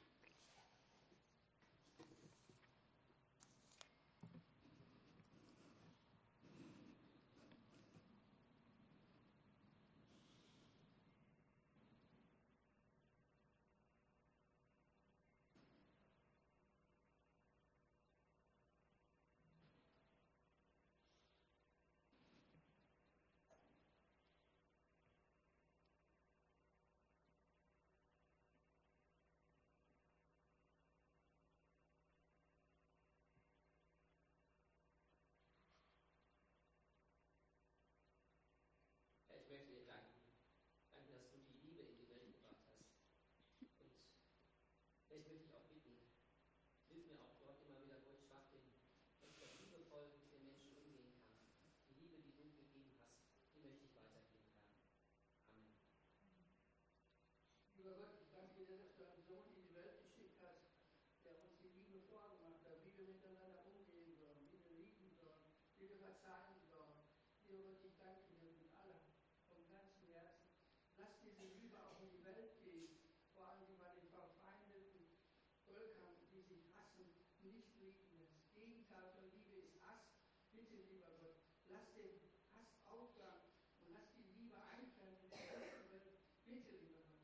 Herr, ich möchte dir danken. Danke, dass du die Liebe in die Welt gebracht hast. Und Herr, ich möchte dich auch bitten, hilf mir auch dort immer wieder, wo ich schwach bin, dass ich auch liebevoll mit den Menschen umgehen kann. Die Liebe, die du gegeben hast, die möchte ich weitergeben, Herr. Amen. Lieber Gott, ich danke dir, dass du einen Sohn in die Welt geschickt hast, der uns die Liebe vorgemacht hat, wie wir miteinander umgehen sollen, wie wir lieben sollen, wie wir verzeihen sollen. Lieber Gott, ich danke dir mit aller, vom ganzen Herzen. Lass diese Liebe auch in die Welt gehen, vor allem bei den verfeindeten Völkern, die sich hassen, nicht lieben. Das Gegenteil von Liebe ist Hass. Bitte, lieber Gott, lass den Hass aufhören und lass die Liebe einkehren in die ganze Welt. Bitte, lieber Gott.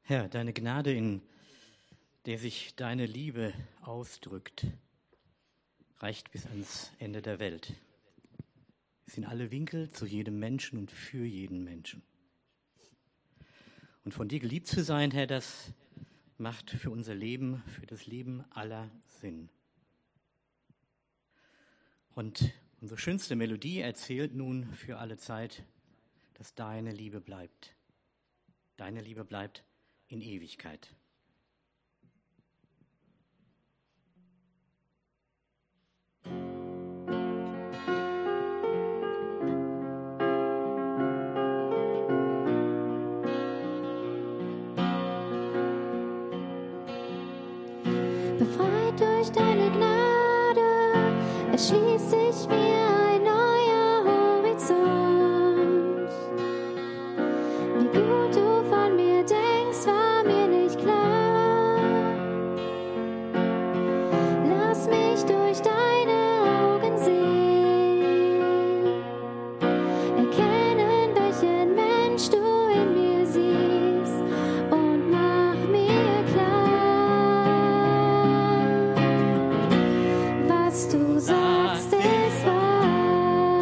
Herr, deine Gnade, in der sich deine Liebe ausdrückt, reicht bis ans Ende der Welt. Es sind alle Winkel zu jedem Menschen und für jeden Menschen. Und von dir geliebt zu sein, Herr, das macht für unser Leben, für das Leben aller Sinn. Und unsere schönste Melodie erzählt nun für alle Zeit, dass deine Liebe bleibt. Deine Liebe bleibt in Ewigkeit. Befreit durch deine Gnade, erschließt sich mir ein neuer Horizont. Wie gut du von mir denkst, war mir nicht klar. Lass mich durch deine Augen sehen, erkennen, welchen Mensch du in mir siehst und mach mir klar, was du sagst, ist wahr.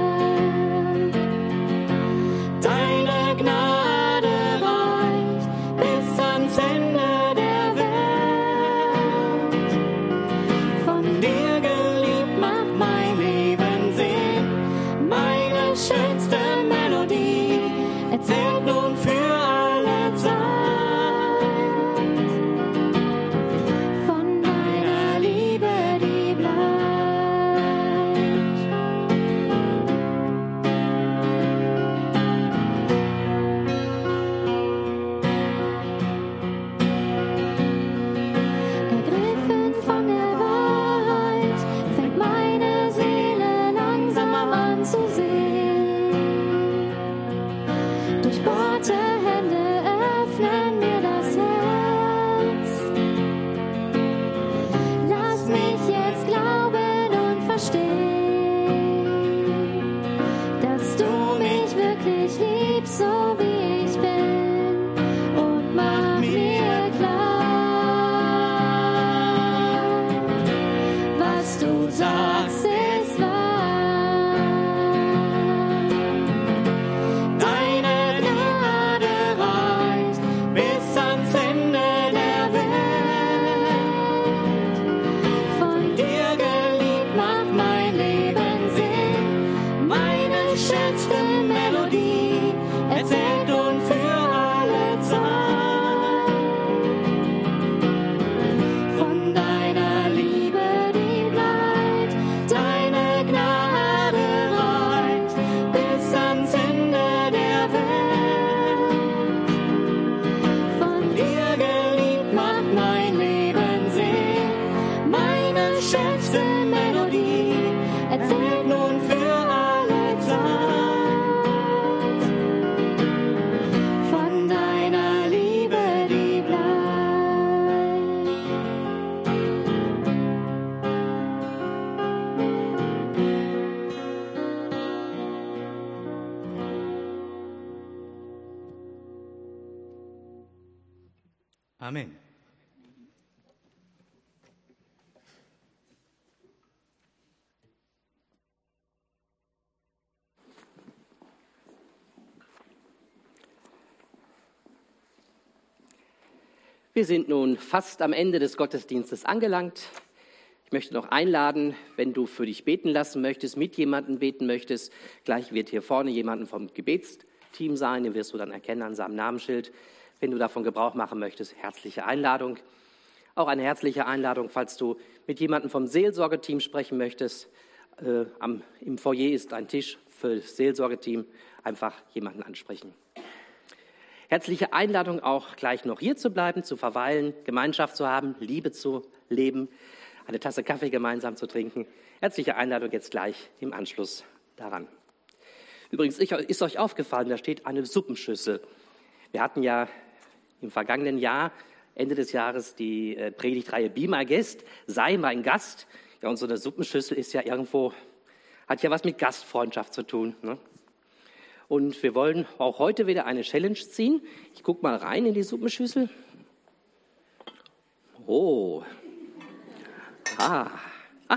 Deine Gnade reicht bis ans Ende der Welt. Von dir geliebt macht mein Leben Sinn. Meine schönste Melodie erzählt nun für alle Zeit Von deiner Liebe, die bleibt. Ergriffen von der Wahrheit fängt meine Seele langsam an zu sehen. Durchbohrte Hände öffnen mir das Herz. Lass mich jetzt glauben und verstehen, dass du mich wirklich liebst, so wie ich bin, und mach mir klar, was du sagst, ist wahr. Deine Gnade reicht bis ans Ende der Welt. Von Dir geliebt macht mein Leben Sinn. Meine schönste Melodie erzählt nun für alle Zeit von deiner Liebe, die bleibt. Deine Gnade reicht bis ans Ende der Welt. Von Dir geliebt macht mein Leben Sinn. Meine schönste Melodie erzählt nun für alle Zeit von deiner Liebe, die bleibt. Amen. Wir sind nun fast am Ende des Gottesdienstes angelangt. Ich möchte noch einladen, wenn du für dich beten lassen möchtest, mit jemandem beten möchtest. Gleich wird hier vorne jemanden vom Gebetsteam sein, den wirst du dann erkennen an seinem Namensschild. Wenn du davon Gebrauch machen möchtest, herzliche Einladung. Auch eine herzliche Einladung, falls du mit jemandem vom Seelsorgeteam sprechen möchtest. Äh, am, Im Foyer ist ein Tisch für das Seelsorgeteam. Einfach jemanden ansprechen. Herzliche Einladung auch gleich noch hier zu bleiben, zu verweilen, Gemeinschaft zu haben, Liebe zu leben, eine Tasse Kaffee gemeinsam zu trinken. Herzliche Einladung jetzt gleich im Anschluss daran. Übrigens, ist euch aufgefallen, da steht eine Suppenschüssel. Wir hatten ja im vergangenen Jahr, Ende des Jahres, die Predigtreihe Be My Guest, sei mein Gast. Ja, und so eine Suppenschüssel ist ja irgendwo, hat ja was mit Gastfreundschaft zu tun, ne? Und wir wollen auch heute wieder eine Challenge ziehen. Ich gucke mal rein in die Suppenschüssel. Oh. Ah. Ah.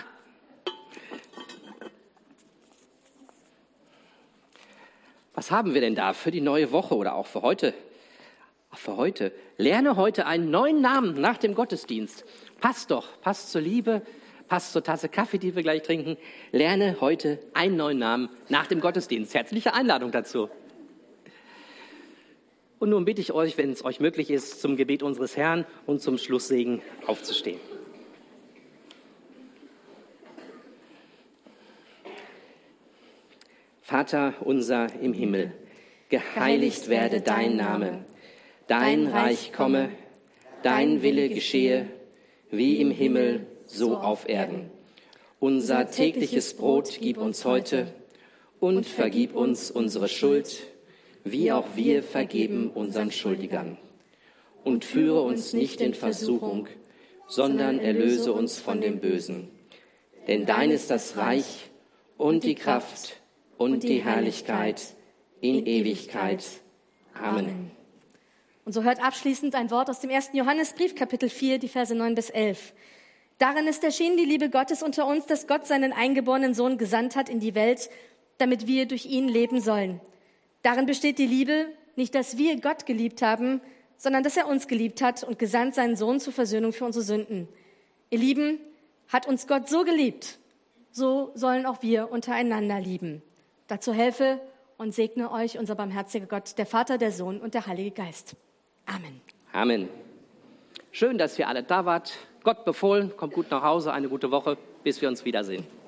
Was haben wir denn da für die neue Woche oder auch für heute? Ach, für heute. Lerne heute einen neuen Namen nach dem Gottesdienst. Passt doch, passt zur Liebe, passt zur Tasse Kaffee, die wir gleich trinken. Lerne heute einen neuen Namen nach dem Gottesdienst. Herzliche Einladung dazu. Und nun bitte ich euch, wenn es euch möglich ist, zum Gebet unseres Herrn und zum Schlusssegen aufzustehen. Vater unser im Himmel, geheiligt werde dein Name, dein Reich komme, dein Wille geschehe, wie im Himmel, so auf Erden. Unser tägliches Brot gib uns heute und vergib uns unsere Schuld, wie auch wir vergeben unseren Schuldigern. Und führe uns nicht in Versuchung, sondern erlöse uns von dem Bösen. Denn dein ist das Reich und die Kraft und die Herrlichkeit in Ewigkeit. Amen. Und so hört abschließend ein Wort aus dem ersten Johannesbrief, Kapitel vier, die Verse neun bis elf. Darin ist erschienen die Liebe Gottes unter uns, dass Gott seinen eingeborenen Sohn gesandt hat in die Welt, damit wir durch ihn leben sollen. Darin besteht die Liebe, nicht, dass wir Gott geliebt haben, sondern dass er uns geliebt hat und gesandt seinen Sohn zur Versöhnung für unsere Sünden. Ihr Lieben, hat uns Gott so geliebt, so sollen auch wir untereinander lieben. Dazu helfe und segne euch unser barmherziger Gott, der Vater, der Sohn und der Heilige Geist. Amen. Amen. Schön, dass ihr alle da wart. Gott befohlen, kommt gut nach Hause, eine gute Woche, bis wir uns wiedersehen.